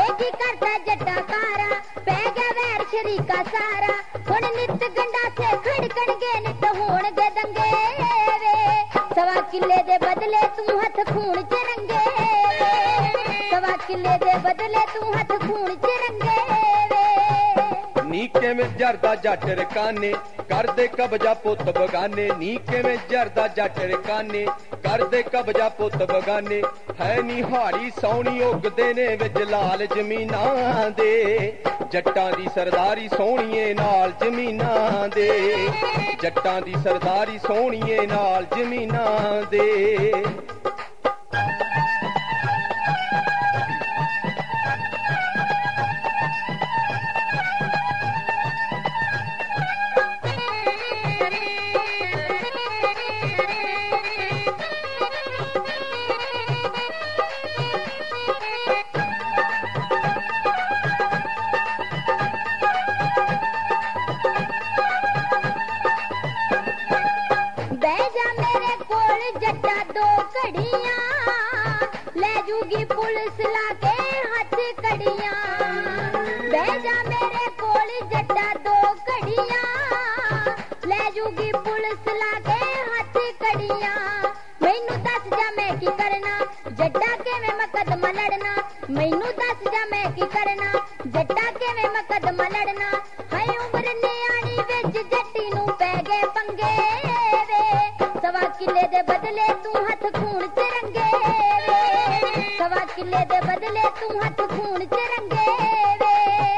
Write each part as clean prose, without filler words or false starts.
जी करता जट्टा कारा पै गया वैर शरीका सारा हुण नित गंडासे खड़कणगे नित होणगे दंगे वे सवा किले दे बदले तू हथ खून च रंगे वे सवा किले दे बदले तू हथ खून च रंगे वे नी किवें जरदा जट रकाने करदे कब्जा पुत बगाने नी किवें जरदा जट रकाने करदे कब्जा पुत बगाने है निहारी सौनी उगदे ने विच लाल जमीनां दे जट्टां दी सरदारी सोहणीए नाल जमीनां दे जट्टां दी सरदारी सोहणीए नाल जमीनां दे पुलिस लाके हाथ कड़ियां बह जा मेरे कोल जट्टा दो कड़ियां ले जूगी पुलिस लाके हाथ कड़ियां मैनू दस जा मैं की करना जट्टा के मैं मुकदमा लड़ना मैनू दस जा मैं की करना जट्टा के मैं मुकदमा लड़ना है उम्र न्याणी विच जट्टी नू पै गए पंगे वे सवा किले दे बदले तू हथ खून च रंगे सवा किले दे बदले तू हथ खून च रंगे वे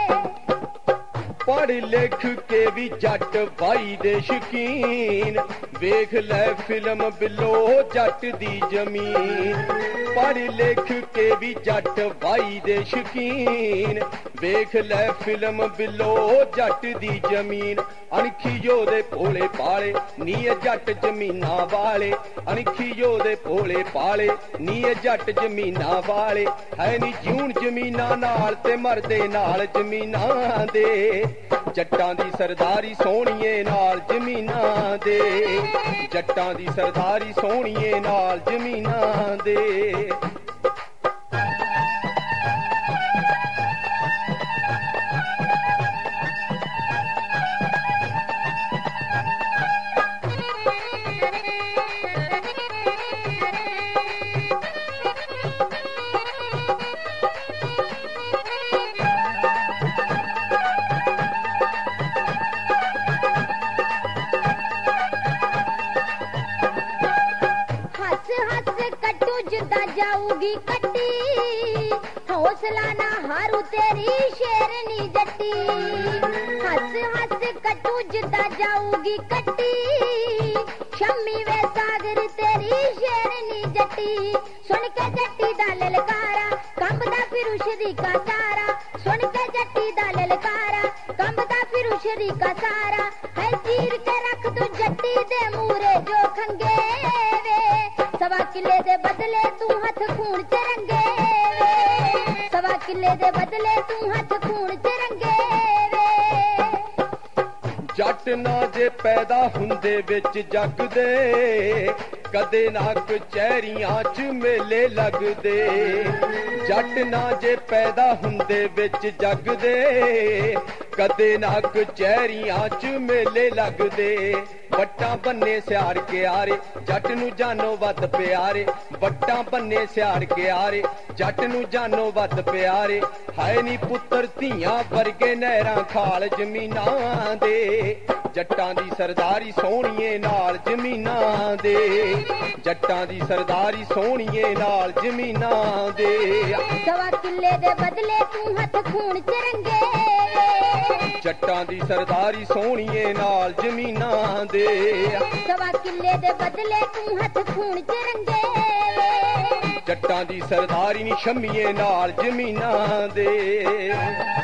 पढ़ लिख के भी जट भाई दे शकीन वेख ले फिल्म बिलो जट दी जमीन पढ़ लिख के भी जट भाई दे शकीन वेख ले फिल्म बिलो जट दी जमीन अणखी जोदे भोले पाले नी जट जमीना वाले अणखी जोदे भोले पाले नी जट जमीना वाले है नी जून जमीना नाल ते मरदे नाल जमीना दे जट्टां दी सरदारी सोहणीए नाल जमीना दे जट्टां दी सरदारी सोहणीए नाल जमीना दे जाऊगी कट्टी हौसला ना हारू तेरी शेरनी जट्टी हंस हंस कटू जिदा जाऊगी कट्टी शम्मी वे सागर तेरी शेरनी जट्टी सुन के जट्टी दा ललकारा कंबदा फिरू शरीका सारा सुन के जट्टी दा ललकारा कंबदा फिरू शरीका सारा है चीर के रख तू जट्टी दे मूरे जो खंगे वे सवा किले दे बदले तू हथ खून च रंगे वे सवा किले दे बदले तू हथ खून च रंगे वे जट ना जे पैदा हुंदे विच जग दे कदे ना कचहरियां च मेले लगदे जट ना जे पैदा हुंदे विच जग दे कदे ना कचहरियां च मेले लगदे बट्टा बन्ने सियार के आरे जट नू जानो वध प्यारे बट्टा बन्ने सियार के आरे जट नू जानो वध प्यारे हाय नी पुत्तर धीआं वर्गे नहरां खाल जमीनां दे जट्टां दी सरदारी सोहणीए नाल जमीनां दे जट्टां दी सरदारी सोहणीए नाल जमीनां दे सवा किले दे बदले तू हथ खून च रंगे जट्टां दी सरदारी सोहणीए नाल जमीनां दे सवा किले दे बदले तू हथ खून च रंगे जट्टां दी सरदारी नी शम्मीए नाल जमीनां दे